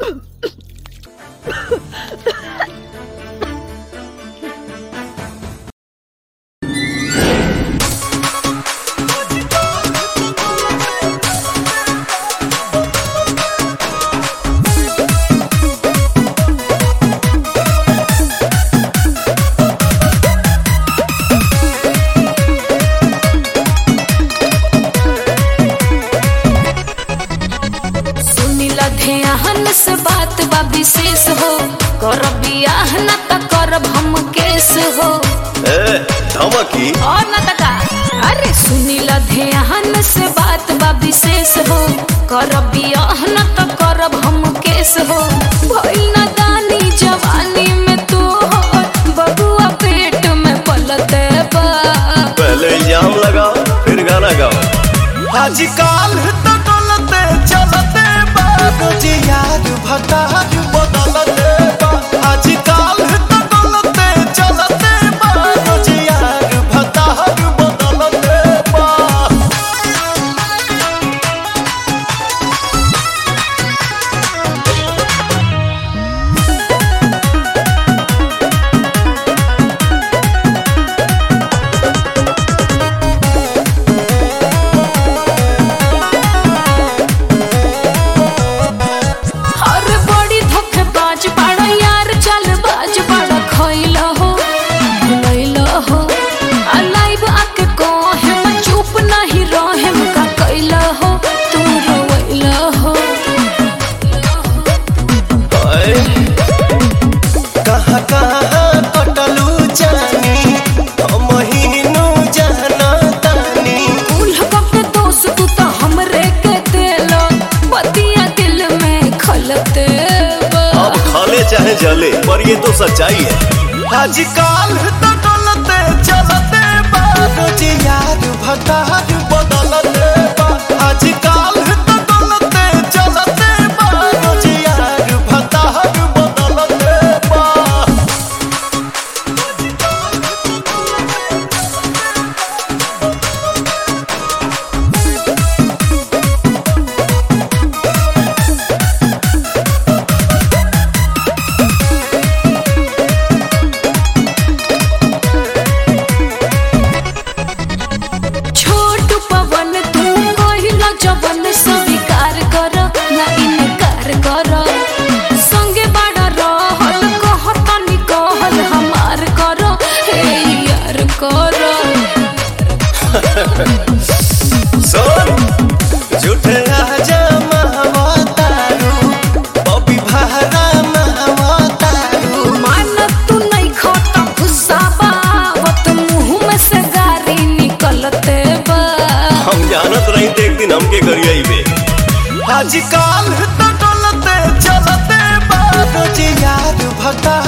ध्यान से बात बा विशेष हो, करब बियाह न त करब हम केस हो। धमकी और न तका, अरे सुनीला ध्यान से बात बा विशेष हो, करब बियाह न त करब हम केस हो। भइल न दानी जवानी में तू हो, बबुआ पेट में पलते बा। पहले इल्जाम लगाओ फिर गाना गाओ। आजकल तो डोलते चलते बाबूजी यार भतार बदलते बा। आजकल तो डोलते चलते बाबूजी यार भतार बदलते बा। चाहे जले पर ये तो सच्चाई है। आजकल तो डोलते चलते बाबूजी यार भतार बदलते बा। आजकल तो डोलते चलते बाबूजी यार भतार बदलते बा। जवन स्वीकार कर ना इनकार कर, संगे बड़ा रहल कहतनी कहल हमार कर, हे यार कर। सुन झूठे राजा महवतारू बबी भारा महवतारू। मान तू नहीं खाता गुस्सा बावत मुँह में से गारी निकलते बा। हम जानत रही थे एक दिन हमके करिए बे। आजकल तो डोलते चलते बाबूजी यार भतार